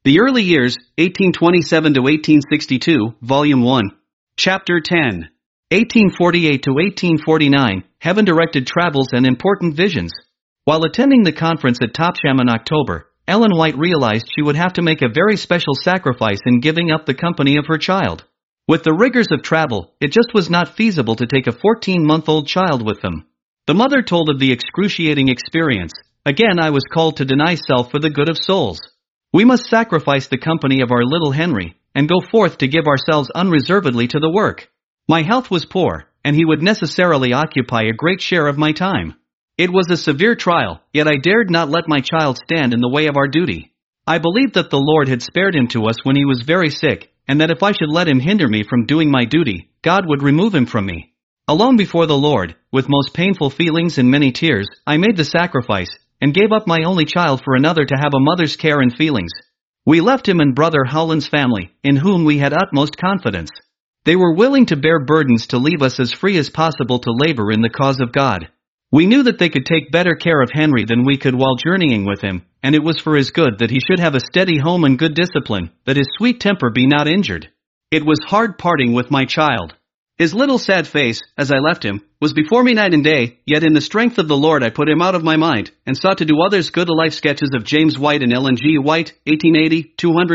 The Early Years, 1827 to 1862, Volume 1. Chapter 10. 1848 to 1849, Heaven-Directed Travels and Important Visions. While attending the conference at Topsham in October, Ellen White realized she would have to make a very special sacrifice in giving up the company of her child. With the rigors of travel, it just was not feasible to take a 14-month-old child with them. The mother told of the excruciating experience. Again, I was called to deny self for the good of souls. We must sacrifice the company of our little Henry, and go forth to give ourselves unreservedly to the work. My health was poor, and he would necessarily occupy a great share of my time. It was a severe trial, yet I dared not let my child stand in the way of our duty. I believed that the Lord had spared him to us when he was very sick, and that if I should let him hinder me from doing my duty, God would remove him from me. Alone before the Lord, with most painful feelings and many tears, I made the sacrifice, and gave up my only child for another to have a mother's care and feelings. We left him in Brother Howland's family, in whom we had utmost confidence. They were willing to bear burdens to leave us as free as possible to labor in the cause of God. We knew that they could take better care of Henry than we could while journeying with him, and it was for his good that he should have a steady home and good discipline, that his sweet temper be not injured. It was hard parting with my child. His little sad face, as I left him, was before me night and day, yet in the strength of the Lord I put him out of my mind, and sought to do others good. Life sketches of James White and Ellen G. White, 1880,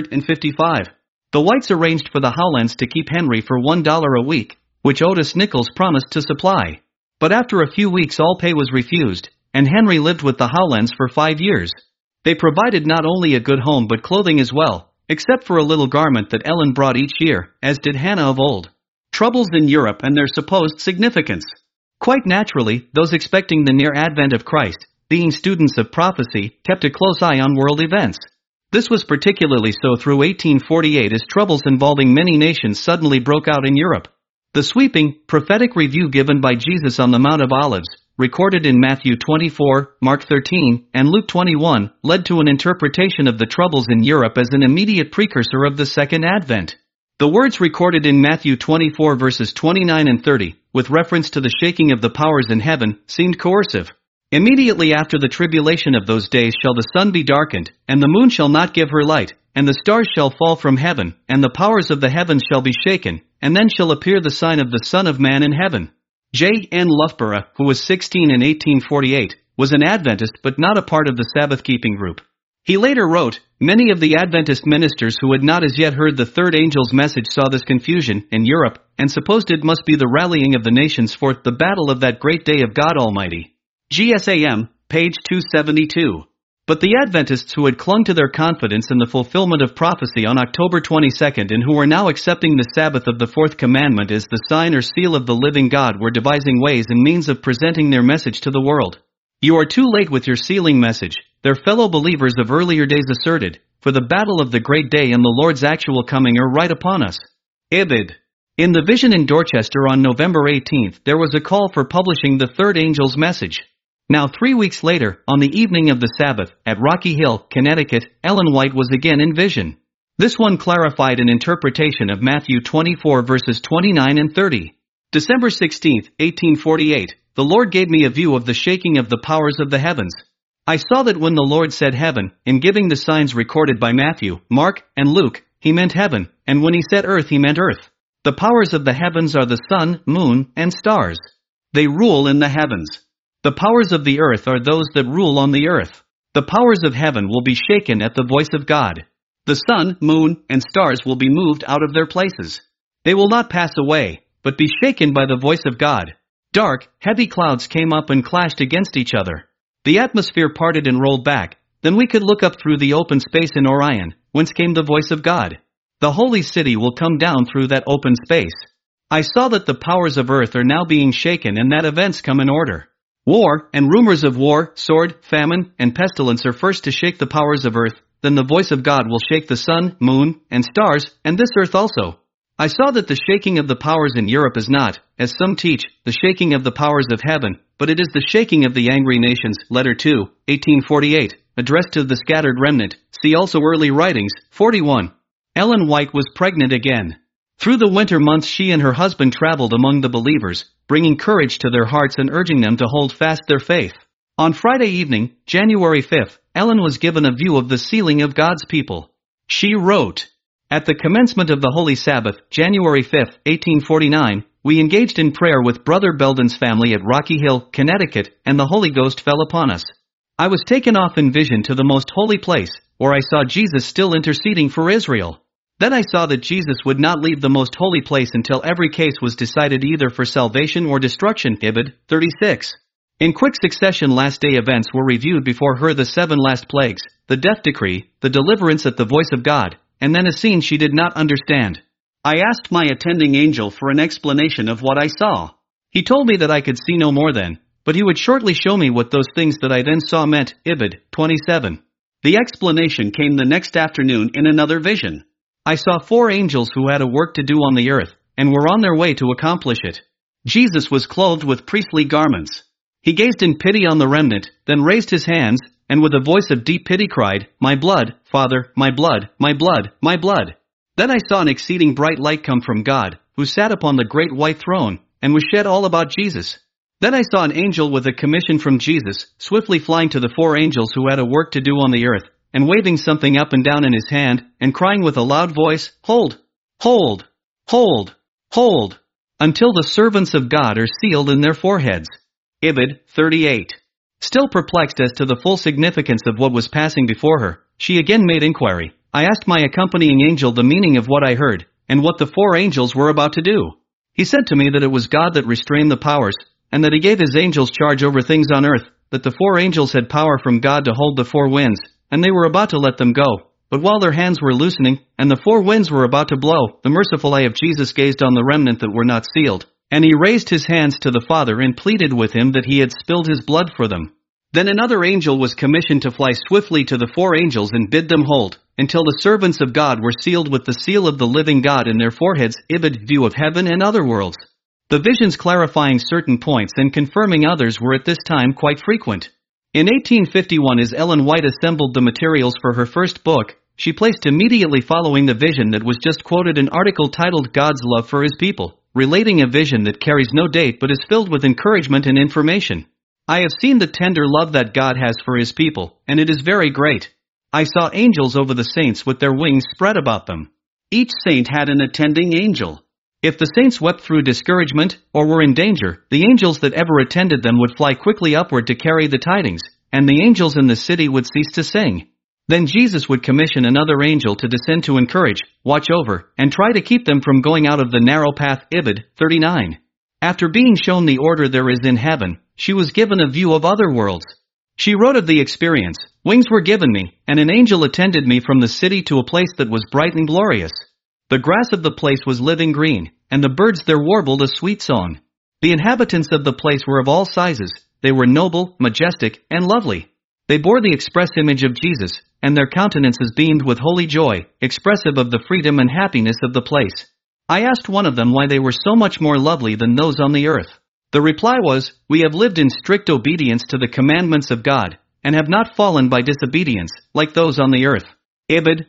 255. The Whites arranged for the Howlands to keep Henry for $1 a week, which Otis Nichols promised to supply. But after a few weeks all pay was refused, and Henry lived with the Howlands for 5 years. They provided not only a good home but clothing as well, except for a little garment that Ellen brought each year, as did Hannah of old. Troubles in Europe and their supposed significance. Quite naturally, those expecting the near advent of Christ, being students of prophecy, kept a close eye on world events. This was particularly so through 1848 as troubles involving many nations suddenly broke out in Europe. The sweeping, prophetic review given by Jesus on the Mount of Olives, recorded in Matthew 24, Mark 13, and Luke 21, led to an interpretation of the troubles in Europe as an immediate precursor of the Second Advent. The words recorded in Matthew 24 verses 29 and 30, with reference to the shaking of the powers in heaven, seemed coercive. Immediately after the tribulation of those days shall the sun be darkened, and the moon shall not give her light, and the stars shall fall from heaven, and the powers of the heavens shall be shaken, and then shall appear the sign of the Son of Man in heaven. J. N. Loughborough, who was 16 in 1848, was an Adventist but not a part of the Sabbath-keeping group. He later wrote, "Many of the Adventist ministers who had not as yet heard the third angel's message saw this confusion in Europe, and supposed it must be the rallying of the nations for the battle of that great day of God Almighty." GSAM, page 272. But the Adventists who had clung to their confidence in the fulfillment of prophecy on October 22 and who were now accepting the Sabbath of the Fourth Commandment as the sign or seal of the living God were devising ways and means of presenting their message to the world. "You are too late with your sealing message," their fellow believers of earlier days asserted, "for the battle of the great day and the Lord's actual coming are right upon us." Ibid. In the vision in Dorchester on November 18, there was a call for publishing the third angel's message. Now 3 weeks later, on the evening of the Sabbath, at Rocky Hill, Connecticut, Ellen White was again in vision. This one clarified an interpretation of Matthew 24 verses 29 and 30. December 16, 1848, the Lord gave me a view of the shaking of the powers of the heavens. I saw that when the Lord said heaven, in giving the signs recorded by Matthew, Mark, and Luke, he meant heaven, and when he said earth he meant earth. The powers of the heavens are the sun, moon, and stars. They rule in the heavens. The powers of the earth are those that rule on the earth. The powers of heaven will be shaken at the voice of God. The sun, moon, and stars will be moved out of their places. They will not pass away, but be shaken by the voice of God. Dark, heavy clouds came up and clashed against each other. The atmosphere parted and rolled back. Then we could look up through the open space in Orion, whence came the voice of God. The holy city will come down through that open space. I saw that the powers of earth are now being shaken and that events come in order. War, and rumors of war, sword, famine, and pestilence are first to shake the powers of earth, then the voice of God will shake the sun, moon, and stars, and this earth also. I saw that the shaking of the powers in Europe is not, as some teach, the shaking of the powers of heaven, but it is the shaking of the angry nations. Letter 2, 1848, addressed to the scattered remnant, see also Early Writings, 41. Ellen White was pregnant again. Through the winter months she and her husband traveled among the believers, bringing courage to their hearts and urging them to hold fast their faith. On Friday evening, January 5, Ellen was given a view of the sealing of God's people. She wrote, "At the commencement of the Holy Sabbath, January 5, 1849, we engaged in prayer with Brother Belden's family at Rocky Hill, Connecticut, and the Holy Ghost fell upon us. I was taken off in vision to the most holy place, where I saw Jesus still interceding for Israel. Then I saw that Jesus would not leave the most holy place until every case was decided either for salvation or destruction." Ibid. 36. In quick succession last-day events were reviewed before her: the 7 last plagues, the death decree, the deliverance at the voice of God, and then a scene she did not understand. I asked my attending angel for an explanation of what I saw. He told me that I could see no more then, but he would shortly show me what those things that I then saw meant. Ibid. 27. The explanation came the next afternoon in another vision. I saw 4 angels who had a work to do on the earth, and were on their way to accomplish it. Jesus was clothed with priestly garments. He gazed in pity on the remnant, then raised his hands, and with a voice of deep pity cried, "My blood, Father, my blood, my blood, my blood." Then I saw an exceeding bright light come from God, who sat upon the great white throne, and was shed all about Jesus. Then I saw an angel with a commission from Jesus, swiftly flying to the 4 angels who had a work to do on the earth, and waving something up and down in his hand, and crying with a loud voice, "Hold! Hold! Hold! Hold! Until the servants of God are sealed in their foreheads." Ibid. 38. Still perplexed as to the full significance of what was passing before her, she again made inquiry. I asked my accompanying angel the meaning of what I heard, and what the 4 angels were about to do. He said to me that it was God that restrained the powers, and that he gave his angels charge over things on earth, that the 4 angels had power from God to hold the 4 winds, and they were about to let them go. But while their hands were loosening, and the 4 winds were about to blow, the merciful eye of Jesus gazed on the remnant that were not sealed, and he raised his hands to the Father and pleaded with him that he had spilled his blood for them. Then another angel was commissioned to fly swiftly to the 4 angels and bid them hold, until the servants of God were sealed with the seal of the living God in their foreheads. Ibid. View of heaven and other worlds. The visions clarifying certain points and confirming others were at this time quite frequent. In 1851, as Ellen White assembled the materials for her first book, she placed immediately following the vision that was just quoted an article titled "God's Love for His People," relating a vision that carries no date but is filled with encouragement and information. I have seen the tender love that God has for His people, and it is very great. I saw angels over the saints with their wings spread about them. Each saint had an attending angel. If the saints wept through discouragement, or were in danger, the angels that ever attended them would fly quickly upward to carry the tidings, and the angels in the city would cease to sing. Then Jesus would commission another angel to descend to encourage, watch over, and try to keep them from going out of the narrow path. Ibid. 39. After being shown the order there is in heaven, she was given a view of other worlds. She wrote of the experience. Wings were given me, and an angel attended me from the city to a place that was bright and glorious. The grass of the place was living green, and the birds there warbled a sweet song. The inhabitants of the place were of all sizes. They were noble, majestic, and lovely. They bore the express image of Jesus, and their countenances beamed with holy joy, expressive of the freedom and happiness of the place. I asked one of them why they were so much more lovely than those on the earth. The reply was, "We have lived in strict obedience to the commandments of God, and have not fallen by disobedience, like those on the earth." Ibid.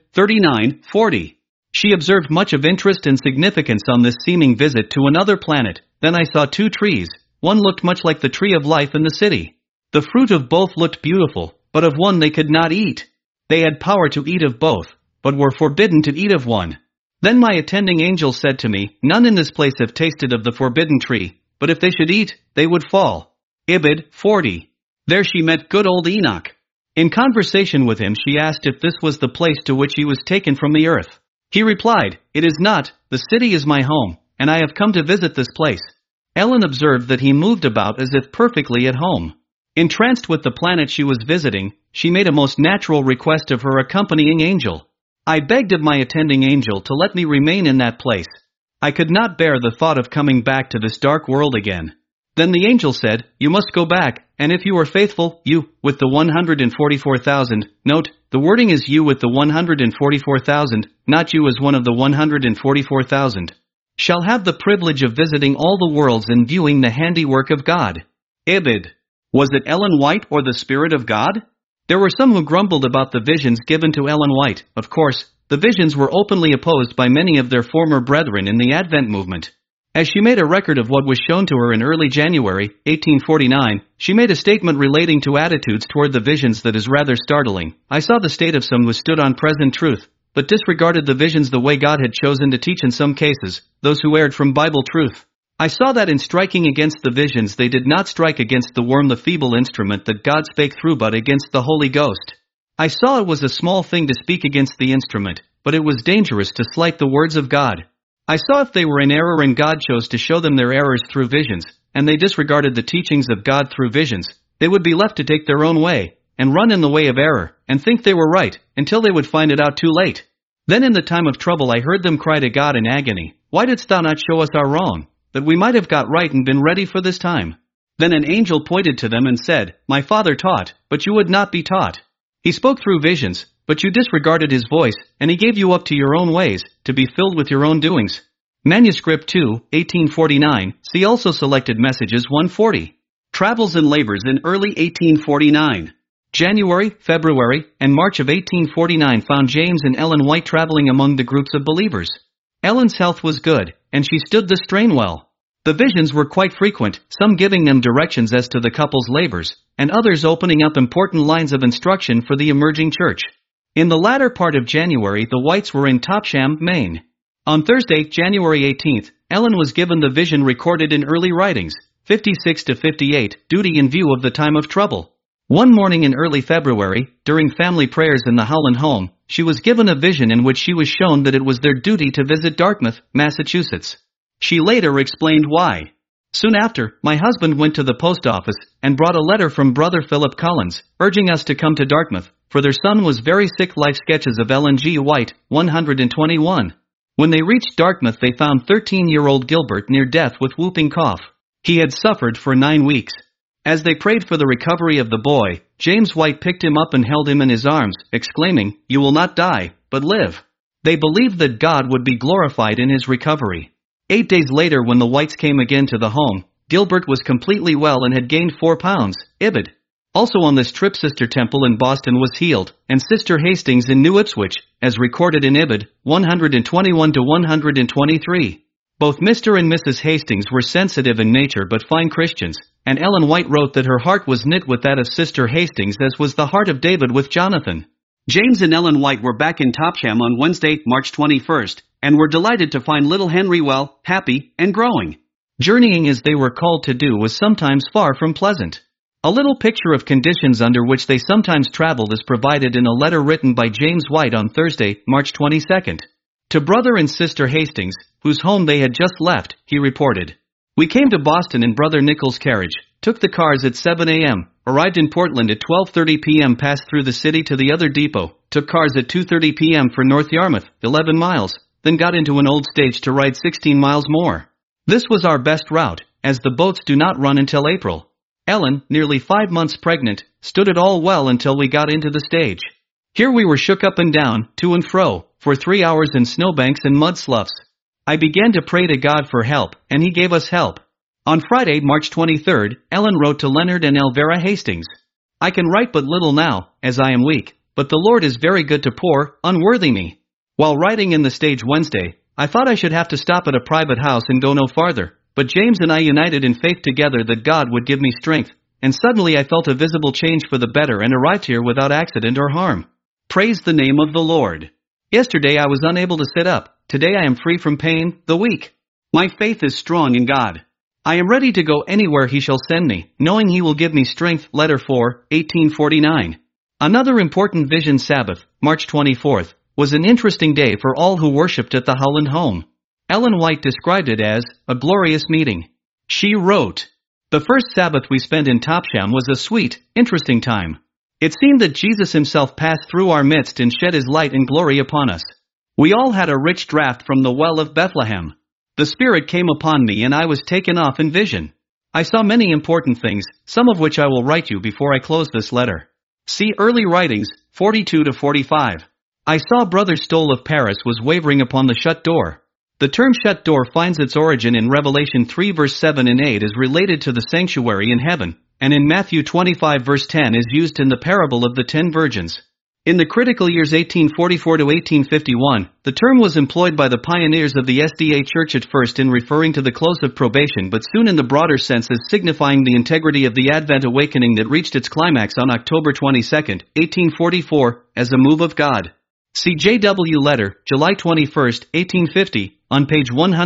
39:40. She observed much of interest and significance on this seeming visit to another planet. Then I saw 2 trees. One looked much like the tree of life in the city. The fruit of both looked beautiful, but of one they could not eat. They had power to eat of both, but were forbidden to eat of one. Then my attending angel said to me, "None in this place have tasted of the forbidden tree, but if they should eat, they would fall." Ibid. 40. There she met good old Enoch. In conversation with him she asked if this was the place to which he was taken from the earth. He replied, "It is not, the city is my home, and I have come to visit this place." Ellen observed that he moved about as if perfectly at home. Entranced with the planet she was visiting, she made a most natural request of her accompanying angel. I begged of my attending angel to let me remain in that place. I could not bear the thought of coming back to this dark world again. Then the angel said, "You must go back, and if you are faithful, you, with the 144,000, note, the wording is you with the 144,000, not you as one of the 144,000, shall have the privilege of visiting all the worlds and viewing the handiwork of God." Ibid. Was it Ellen White or the Spirit of God? There were some who grumbled about the visions given to Ellen White. Of course, the visions were openly opposed by many of their former brethren in the Advent movement. As she made a record of what was shown to her in early January, 1849, she made a statement relating to attitudes toward the visions that is rather startling. "I saw the state of some who stood on present truth, but disregarded the visions the way God had chosen to teach in some cases, those who erred from Bible truth. I saw that in striking against the visions they did not strike against the worm, the feeble instrument that God spake through, but against the Holy Ghost. I saw it was a small thing to speak against the instrument, but it was dangerous to slight the words of God. I saw if they were in error and God chose to show them their errors through visions, and they disregarded the teachings of God through visions, they would be left to take their own way, and run in the way of error, and think they were right, until they would find it out too late. Then in the time of trouble I heard them cry to God in agony, "Why didst thou not show us our wrong, that we might have got right and been ready for this time?" Then an angel pointed to them and said, "My Father taught, but you would not be taught. He spoke through visions, but you disregarded his voice, and he gave you up to your own ways, to be filled with your own doings." Manuscript 2, 1849, see also Selected Messages 140. Travels and Labors in early 1849. January, February, and March of 1849 found James and Ellen White traveling among the groups of believers. Ellen's health was good, and she stood the strain well. The visions were quite frequent, some giving them directions as to the couple's labors, and others opening up important lines of instruction for the emerging church. In the latter part of January, the Whites were in Topsham, Maine. On Thursday, January 18th, Ellen was given the vision recorded in early writings, 56 to 58, duty in view of the time of trouble. One morning in early February, during family prayers in the Howland home, she was given a vision in which she was shown that it was their duty to visit Dartmouth, Massachusetts. She later explained why. Soon after, my husband went to the post office and brought a letter from Brother Philip Collins, urging us to come to Dartmouth, for their son was very sick. Life Sketches of Ellen G. White, 121. When they reached Dartmouth they found 13-year-old Gilbert near death with whooping cough. He had suffered for 9 weeks. As they prayed for the recovery of the boy, James White picked him up and held him in his arms, exclaiming, "You will not die, but live." They believed that God would be glorified in his recovery. 8 days later, when the Whites came again to the home, Gilbert was completely well and had gained 4 pounds, Ibid. Also on this trip Sister Temple in Boston was healed, and Sister Hastings in New Ipswich, as recorded in Ibid, 121 to 123. Both Mr. and Mrs. Hastings were sensitive in nature but fine Christians, and Ellen White wrote that her heart was knit with that of Sister Hastings as was the heart of David with Jonathan. James and Ellen White were back in Topsham on Wednesday, March 21st, and were delighted to find little Henry well, happy, and growing. Journeying as they were called to do was sometimes far from pleasant. A little picture of conditions under which they sometimes traveled is provided in a letter written by James White on Thursday, March 22nd. To Brother and Sister Hastings, whose home they had just left, he reported, "We came to Boston in Brother Nichols' carriage, took the cars at 7 a.m., arrived in Portland at 12:30 p.m., passed through the city to the other depot, took cars at 2:30 p.m. for North Yarmouth, 11 miles, then got into an old stage to ride 16 miles more. This was our best route, as the boats do not run until April. Ellen, nearly 5 months pregnant, stood it all well until we got into the stage. Here we were shook up and down, to and fro, for 3 hours in snowbanks and mud sloughs. I began to pray to God for help, and he gave us help. On Friday, March 23rd, Ellen wrote to Leonard and Elvira Hastings, "I can write but little now, as I am weak, but the Lord is very good to poor, unworthy me. While riding in the stage Wednesday, I thought I should have to stop at a private house and go no farther, but James and I united in faith together that God would give me strength, and suddenly I felt a visible change for the better and arrived here without accident or harm. Praise the name of the Lord. Yesterday I was unable to sit up, today I am free from pain, the weak. My faith is strong in God. I am ready to go anywhere he shall send me, knowing he will give me strength." Letter 4, 1849. Another important vision Sabbath, March 24th, was an interesting day for all who worshipped at the Howland home. Ellen White described it as a glorious meeting. She wrote, "The first Sabbath we spent in Topsham was a sweet, interesting time. It seemed that Jesus himself passed through our midst and shed his light and glory upon us. We all had a rich draught from the well of Bethlehem. The Spirit came upon me and I was taken off in vision. I saw many important things, some of which I will write you before I close this letter. See Early Writings, 42 to 45. I saw Brother Stoll of Paris was wavering upon the shut door. The term shut door finds its origin in Revelation 3 verse 7 and 8 is related to the sanctuary in heaven, and in Matthew 25 verse 10 is used in the parable of the 10 virgins. In the critical years 1844 to 1851, the term was employed by the pioneers of the SDA Church at first in referring to the close of probation but soon in the broader sense as signifying the integrity of the Advent awakening that reached its climax on October 22, 1844, as a move of God. See J.W. Letter, July 21, 1850, on page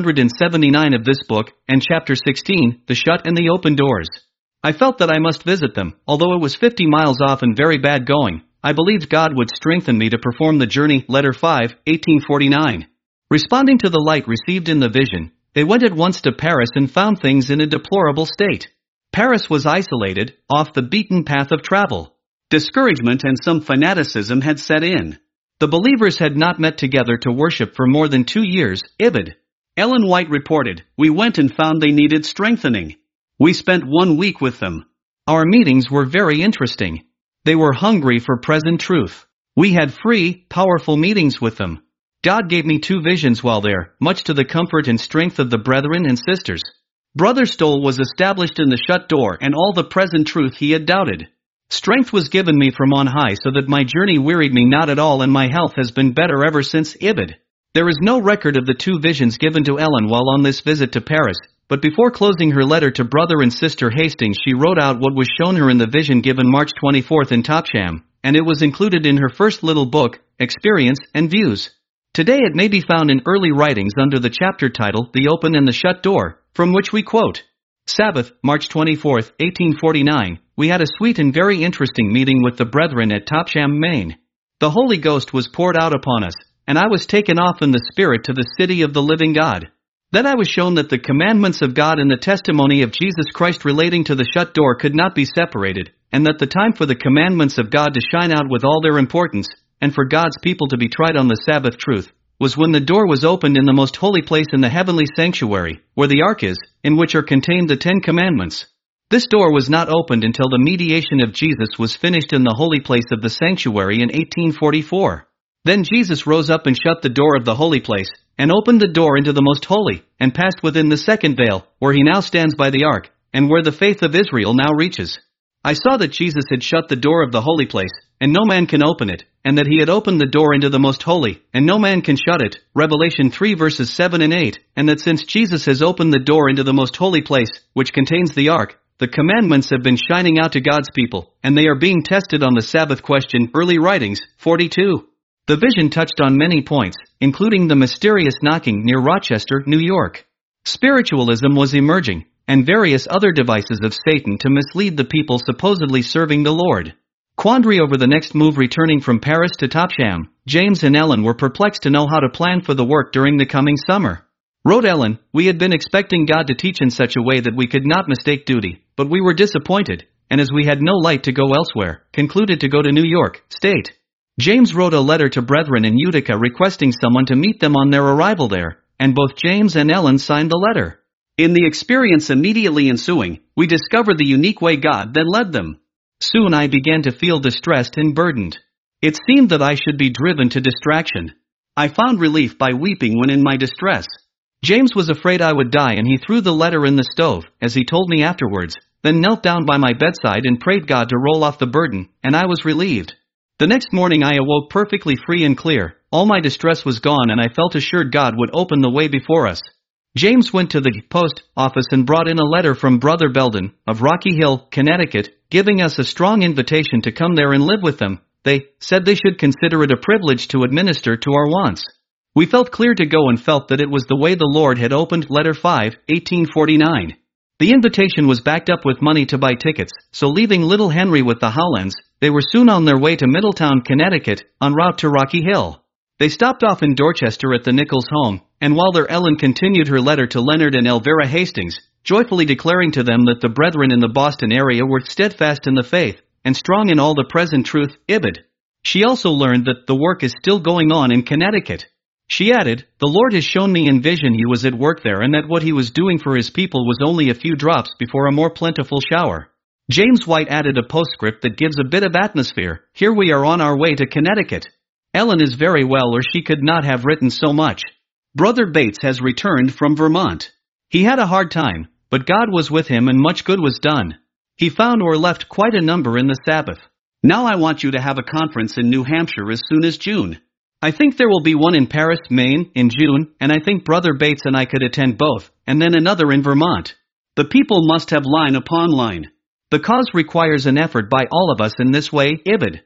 179 of this book, and chapter 16, The Shut and the Open Doors. I felt that I must visit them, although it was 50 miles off and very bad going. I believed God would strengthen me to perform the journey. Letter 5, 1849. Responding to the light received in the vision, they went at once to Paris and found things in a deplorable state. Paris was isolated, off the beaten path of travel. Discouragement and some fanaticism had set in. The believers had not met together to worship for more than 2 years. Ibid. Ellen White reported, "We went and found they needed strengthening. We spent 1 week with them. Our meetings were very interesting. They were hungry for present truth. We had free, powerful meetings with them. God gave me 2 visions while there, much to the comfort and strength of the brethren and sisters. Brother Stoll was established in the shut door and all the present truth he had doubted. Strength was given me from on high so that my journey wearied me not at all and my health has been better ever since." Ibid. There is no record of the 2 visions given to Ellen while on this visit to Paris, but before closing her letter to brother and sister Hastings she wrote out what was shown her in the vision given March 24 in Topsham, and it was included in her first little book, Experience and Views. Today it may be found in early writings under the chapter title, The Open and the Shut Door, from which we quote. Sabbath, March 24, 1849, we had a sweet and very interesting meeting with the brethren at Topsham, Maine. The Holy Ghost was poured out upon us, and I was taken off in the Spirit to the city of the living God. Then I was shown that the commandments of God and the testimony of Jesus Christ relating to the shut door could not be separated, and that the time for the commandments of God to shine out with all their importance, and for God's people to be tried on the Sabbath truth, was when the door was opened in the most holy place in the heavenly sanctuary, where the ark is, in which are contained the 10 commandments. This door was not opened until the mediation of Jesus was finished in the holy place of the sanctuary in 1844. Then Jesus rose up and shut the door of the holy place, and opened the door into the most holy, and passed within the second veil, where he now stands by the ark, and where the faith of Israel now reaches. I saw that Jesus had shut the door of the holy place, and no man can open it, and that he had opened the door into the most holy, and no man can shut it, Revelation 3 verses 7 and 8, and that since Jesus has opened the door into the most holy place, which contains the ark, the commandments have been shining out to God's people, and they are being tested on the Sabbath question. Early Writings, 42. The vision touched on many points, including the mysterious knocking near Rochester, New York. Spiritualism was emerging, and various other devices of Satan to mislead the people supposedly serving the Lord. Quandary over the next move. Returning from Paris to Topsham, James and Ellen were perplexed to know how to plan for the work during the coming summer. Wrote Ellen, "We had been expecting God to teach in such a way that we could not mistake duty, but we were disappointed, and as we had no light to go elsewhere, concluded to go to New York State." James wrote a letter to brethren in Utica requesting someone to meet them on their arrival there, and both James and Ellen signed the letter. In the experience immediately ensuing, we discovered the unique way God then led them. Soon I began to feel distressed and burdened. It seemed that I should be driven to distraction. I found relief by weeping when in my distress. James was afraid I would die and he threw the letter in the stove, as he told me afterwards, then knelt down by my bedside and prayed God to roll off the burden, and I was relieved. The next morning I awoke perfectly free and clear, all my distress was gone and I felt assured God would open the way before us. James went to the post office and brought in a letter from Brother Belden, of Rocky Hill, Connecticut, giving us a strong invitation to come there and live with them. They said they should consider it a privilege to administer to our wants. We felt clear to go and felt that it was the way the Lord had opened. Letter 5, 1849. The invitation was backed up with money to buy tickets, so leaving little Henry with the Howlands, they were soon on their way to Middletown, Connecticut, en route to Rocky Hill. They stopped off in Dorchester at the Nichols home, and while there Ellen continued her letter to Leonard and Elvira Hastings, joyfully declaring to them that the brethren in the Boston area were steadfast in the faith, and strong in all the present truth. Ibid. She also learned that the work is still going on in Connecticut. She added, "The Lord has shown me in vision he was at work there and that what he was doing for his people was only a few drops before a more plentiful shower." James White added a postscript that gives a bit of atmosphere. "Here we are on our way to Connecticut. Ellen is very well or she could not have written so much. Brother Bates has returned from Vermont. He had a hard time, but God was with him and much good was done. He found or left quite a number in the Sabbath. Now I want you to have a conference in New Hampshire as soon as June. I think there will be one in Paris, Maine, in June, and I think Brother Bates and I could attend both, and then another in Vermont. The people must have line upon line. The cause requires an effort by all of us in this way. Ibid.